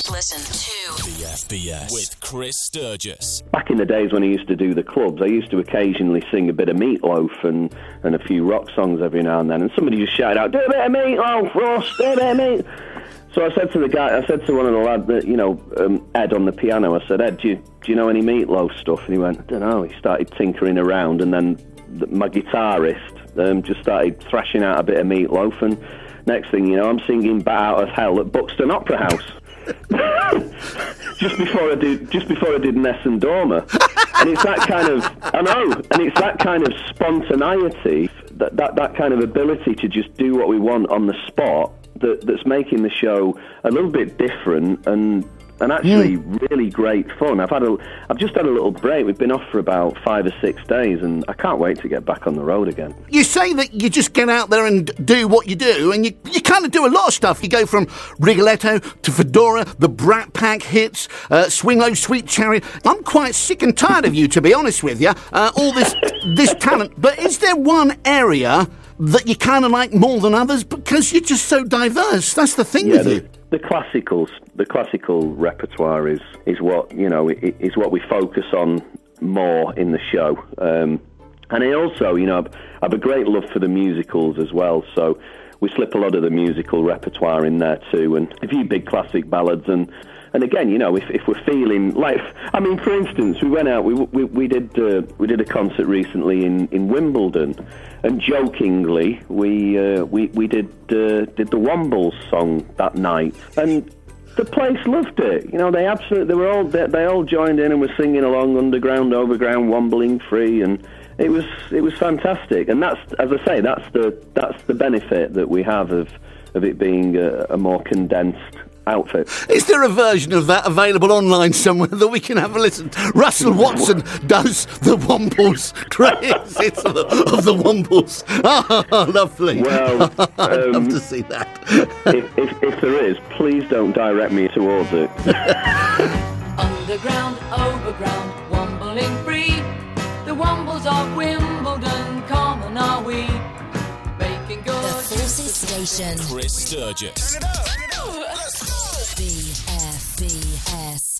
Just listen to BFBS with Chris Sturgis. Back in the days when I used to do the clubs, I used to occasionally sing a bit of Meatloaf and a few rock songs every now and then, and somebody just shouted out, "Do a bit of Meatloaf, Ross, do a bit of meat." So I said to the guy, I said to one of the lads that, Ed on the piano, I said, "Ed, do you know any Meatloaf stuff?" And he went, "I don't know." He started tinkering around, and then my guitarist just started thrashing out a bit of Meatloaf, and next thing you know, I'm singing "Bat Out of Hell" at Buxton Opera House. just before I did Nessun Dorma. And it's that kind of, I know, and it's that kind of spontaneity, that kind of ability to just do what we want on the spot that's making the show a little bit different and actually really great fun. I've just had a little break. We've been off for about 5 or 6 days, and I can't wait to get back on the road again. You say that you just get out there and do what you do, and you kind of do a lot of stuff. You go from Rigoletto to Fedora, the Brat Pack hits, Swing Low, Sweet Chariot. I'm quite sick and tired of you, to be honest with you. All this talent. But is there one area that you kind of like more than others? Because you're just so diverse. That's the thing with you. The classical repertoire is what is what we focus on more in the show, and I also have a great love for the musicals as well. So we slip a lot of the musical repertoire in there too, and a few big classic ballads. And again, if we're feeling like, I mean, for instance, we went out, we did a concert recently in Wimbledon, and jokingly we did the Wombles song that night, and the place loved it. They all joined in and were singing along, underground, overground, wombling free, and it was fantastic. And that's, as I say, that's the benefit that we have of it being a more condensed outfit. Is there a version of that available online somewhere that we can have a listen? Russell Watson does the Wombles. Great hits of the Wombles. Oh, lovely. Well, I'd love to see that. if there is, please don't direct me towards it. Underground, overground, wombling free. The Wombles of Wimbledon, common are we. Making good. the Forces Station. Chris Sturgis. BFBS.